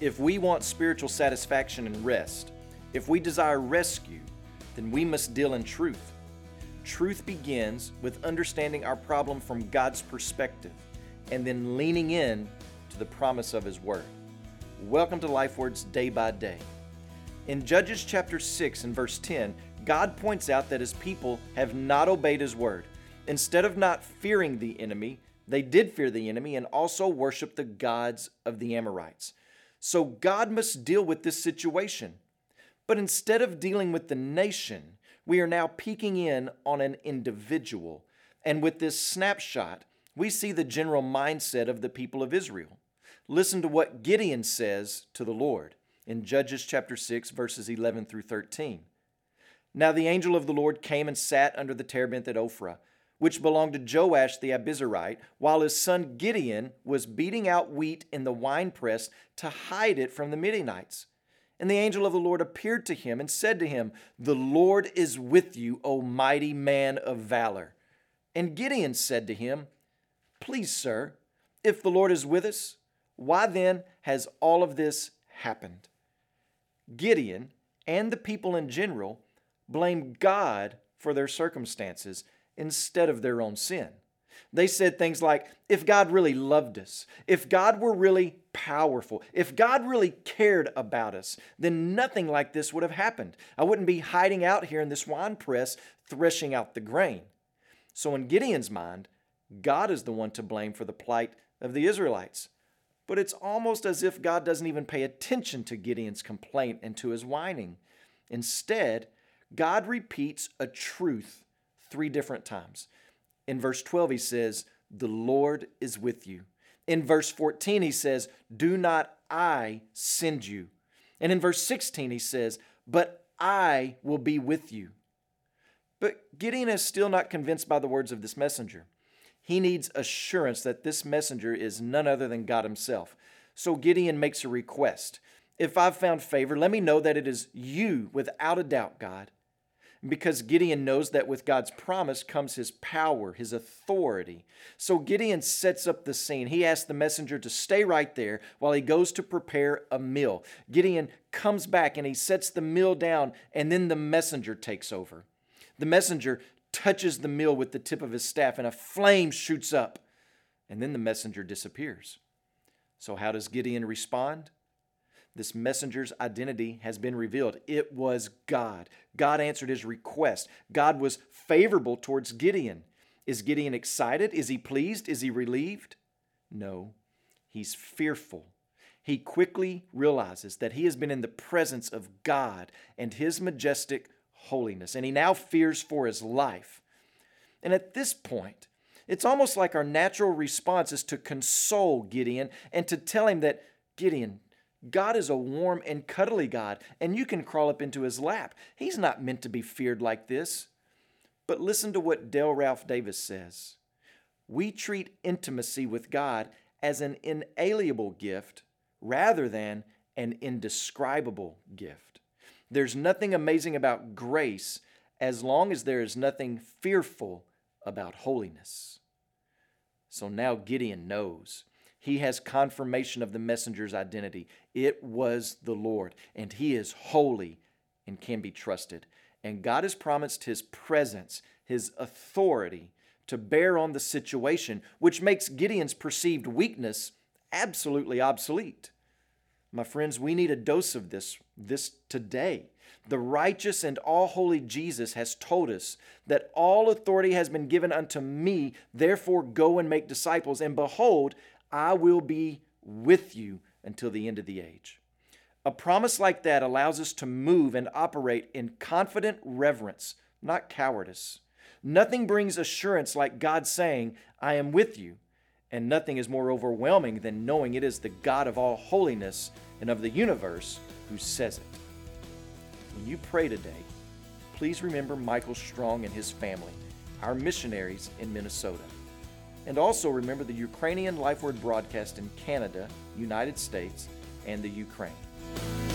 If we want spiritual satisfaction and rest, if we desire rescue, then we must deal in truth. Truth begins with understanding our problem from God's perspective and then leaning in to the promise of His Word. Welcome to LifeWords Day by Day. In Judges chapter 6 and verse 10, God points out that His people have not obeyed His Word. Instead of not fearing the enemy, they did fear the enemy and also worship the gods of the Amorites. So God must deal with this situation. But instead of dealing with the nation, we are now peeking in on an individual. And with this snapshot, we see the general mindset of the people of Israel. Listen to what Gideon says to the Lord in Judges chapter 6, verses 11 through 13. Now the angel of the Lord came and sat under the terebinth at Ophrah, which belonged to Joash the Abiezrite, while his son Gideon was beating out wheat in the winepress to hide it from the Midianites. And the angel of the Lord appeared to him and said to him, "The Lord is with you, O mighty man of valor." And Gideon said to him, "Please, sir, if the Lord is with us, why then has all of this happened?" Gideon and the people in general blamed God for their circumstances instead of their own sin. They said things like, if God really loved us, if God were really powerful, if God really cared about us, then nothing like this would have happened. I wouldn't be hiding out here in this wine press threshing out the grain. So in Gideon's mind, God is the one to blame for the plight of the Israelites. But it's almost as if God doesn't even pay attention to Gideon's complaint and to his whining. Instead, God repeats a truth 3 different times. In verse 12, He says, "The Lord is with you." In verse 14, He says, "Do not I send you?" And in verse 16, He says, "But I will be with you." But Gideon is still not convinced by the words of this messenger. He needs assurance that this messenger is none other than God Himself. So Gideon makes a request. "If I've found favor, let me know that it is you without a doubt, God." Because Gideon knows that with God's promise comes His power, His authority. So Gideon sets up the scene. He asks the messenger to stay right there while he goes to prepare a meal. Gideon comes back and he sets the meal down, and then the messenger takes over. The messenger touches the meal with the tip of his staff and a flame shoots up, and then the messenger disappears. So how does Gideon respond? This messenger's identity has been revealed. It was God. God answered his request. God was favorable towards Gideon. Is Gideon excited? Is he pleased? Is he relieved? No, he's fearful. He quickly realizes that he has been in the presence of God and His majestic holiness, and he now fears for his life. And at this point, it's almost like our natural response is to console Gideon and to tell him that, Gideon, God is a warm and cuddly God, and you can crawl up into His lap. He's not meant to be feared like this. But listen to what Dale Ralph Davis says. We treat intimacy with God as an inalienable gift rather than an indescribable gift. There's nothing amazing about grace as long as there is nothing fearful about holiness. So now Gideon knows. He has confirmation of the messenger's identity. It was the Lord, and He is holy and can be trusted. And God has promised His presence, His authority to bear on the situation, which makes Gideon's perceived weakness absolutely obsolete. My friends, we need a dose of this today. The righteous and all-holy Jesus has told us that all authority has been given unto me, therefore go and make disciples, and behold, I will be with you until the end of the age. A promise like that allows us to move and operate in confident reverence, not cowardice. Nothing brings assurance like God saying, I am with you. And nothing is more overwhelming than knowing it is the God of all holiness and of the universe who says it. When you pray today, please remember Michael Strong and his family, our missionaries in Minnesota. And also remember the Ukrainian LifeWord broadcast in Canada, United States, and the Ukraine.